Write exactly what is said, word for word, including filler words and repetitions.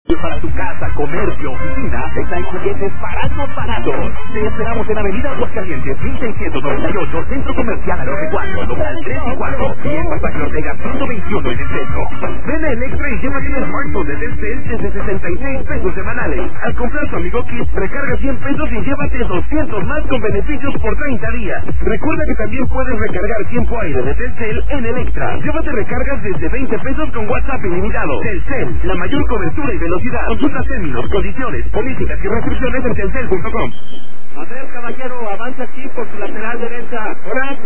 Para tu casa, comercio, oficina, está en Juguetes Baratos Baratos. Te esperamos en Avenida Aguascalientes, mil seiscientos noventa y ocho, Centro Comercial Alote cuatro, local tres y cuatro. Y en Pasaje Ortega ciento veintiuno en el centro. Ven a Electra y llévate un smartphone de Telcel desde sesenta y seis pesos semanales. Al comprar tu Amigo Kit, recarga cien pesos y llévate doscientos más con beneficios por treinta días. Recuerda que también puedes recargar tiempo aire de Telcel en Electra. Llévate recargas desde veinte pesos con WhatsApp ilimitado. Telcel, la mayor cobertura y velocidad. Consulta términos, condiciones, políticas y restricciones en telcel punto com. A ver, caballero, avanza aquí por su lateral derecha. Ahora,